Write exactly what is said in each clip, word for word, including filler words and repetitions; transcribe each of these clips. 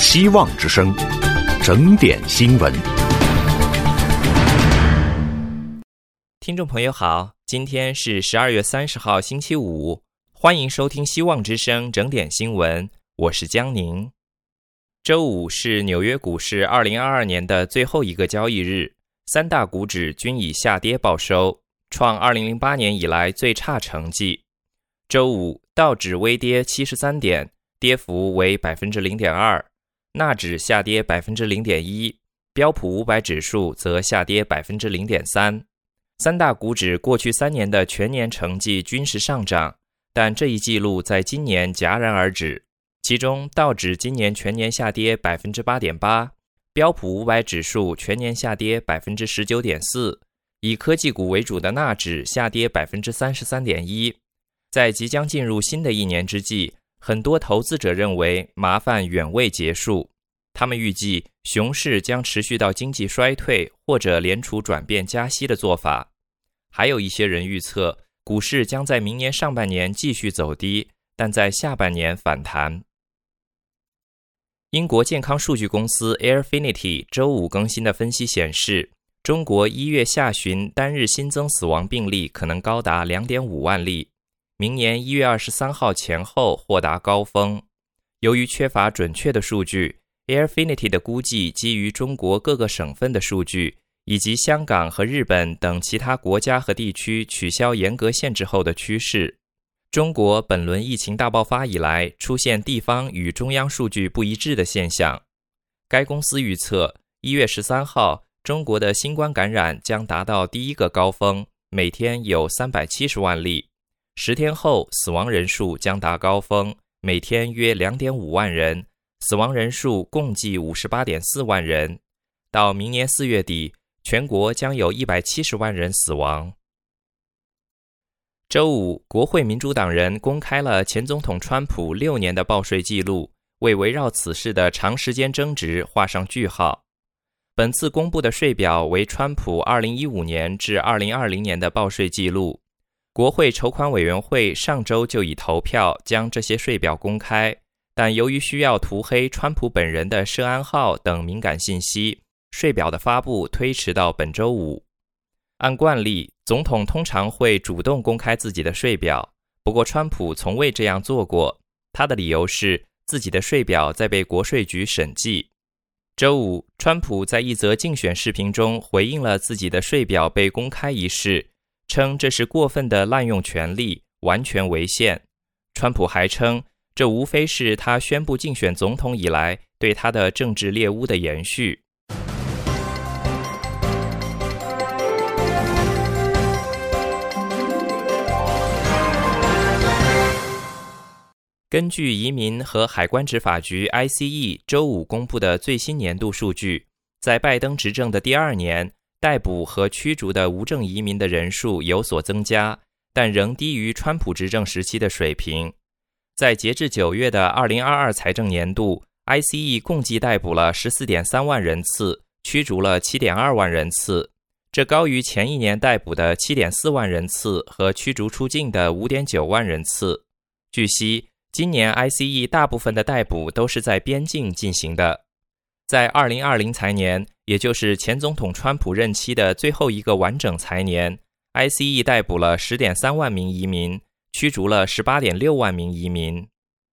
希望之声，整点新闻。 听众朋友好，今天是十二月三十号星期五，欢迎收听希望之声整点新闻，我是江宁。周五是纽约股市二零二二年的最后一个交易日，三大股指均以下跌报收，创二零零八年以来最差成绩。周五道指微跌七十三点，跌幅为 百分之零点二， 纳指下跌 百分之零点一， 标普五百指数则下跌 百分之零点三。三大股指过去三年的全年成绩均是上涨，但这一记录在今年戛然而止。其中道指今年全年下跌 百分之八点八， 标普五百指数全年下跌 百分之十九点四， 以科技股为主的纳指下跌 百分之三十三点一。 在即将进入新的一年之际，很多投资者认为麻烦远未结束，他们预计熊市将持续到经济衰退或者联储转变加息的做法。还有一些人预测股市将在明年上半年继续走低，但在下半年反弹。英国健康数据公司 Airfinity 周五更新的分析显示，中国一月下旬单日新增死亡病例可能高达 两点五万例，明年一月二十三号前后或达高峰。由于缺乏准确的数据， Airfinity 的估计基于中国各个省份的数据，以及香港和日本等其他国家和地区取消严格限制后的趋势。中国本轮疫情大爆发以来，出现地方与中央数据不一致的现象。该公司预测，一月十三号，中国的新冠感染将达到第一个高峰，每天有三百七十万例。十天后，死亡人数将达高峰，每天约 两点五万人，死亡人数共计 五十八点四万人。到明年四月底，全国将有一百七十万人死亡。周五，国会民主党人公开了前总统川普六年的报税记录，为围绕此事的长时间争执画上句号。本次公布的税表为川普二零一五年至二零二零年的报税记录。国会筹款委员会上周就已投票将这些税表公开，但由于需要涂黑川普本人的涉案号等敏感信息，税表的发布推迟到本周五。按惯例，总统通常会主动公开自己的税表，不过川普从未这样做过，他的理由是自己的税表在被国税局审计。周五，川普在一则竞选视频中回应了自己的税表被公开一事，称这是过分的滥用权力，完全违宪。川普还称，这无非是他宣布竞选总统以来对他的政治猎巫的延续。根据移民和海关执法局 I C E 周五公布的最新年度数据，在拜登执政的第二年，逮捕和驱逐的无证移民的人数有所增加，但仍低于川普执政时期的水平。在截至九月的二零二二财政年度， I C E 共计逮捕了 十四点三万人次，驱逐了 七点二万人次，这高于前一年逮捕的 七点四万人次和驱逐出境的 五点九万人次。据悉，今年 I C E 大部分的逮捕都是在边境进行的。在二零二零财年，也就是前总统川普任期的最后一个完整财年， I C E 逮捕了 十点三万名移民，驱逐了 十八点六万名移民。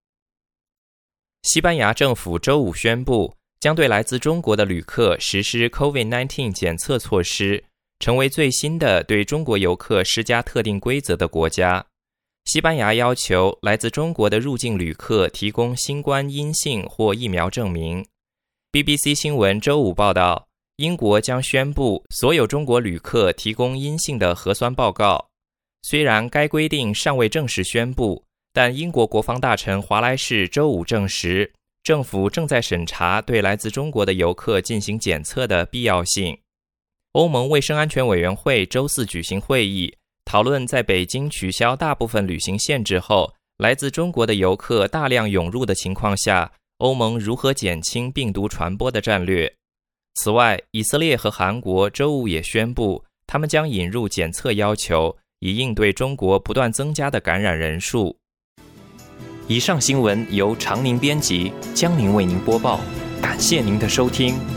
西班牙政府周五宣布，将对来自中国的旅客实施 COVID 十九 检测措施，成为最新的对中国游客施加特定规则的国家。西班牙要求来自中国的入境旅客提供新冠阴性或疫苗证明。B B C 新闻周五报道，英国将宣布所有中国旅客提供阴性的核酸报告。虽然该规定尚未正式宣布，但英国国防大臣华莱士周五证实，政府正在审查对来自中国的游客进行检测的必要性。欧盟卫生安全委员会周四举行会议，讨论在北京取消大部分旅行限制后，来自中国的游客大量涌入的情况下，欧盟如何减轻病毒传播的战略。此外，以色列和韩国周五也宣布，他们将引入检测要求，以应对中国不断增加的感染人数。以上新闻由常宁编辑，江宁为您播报。 感谢您的收听。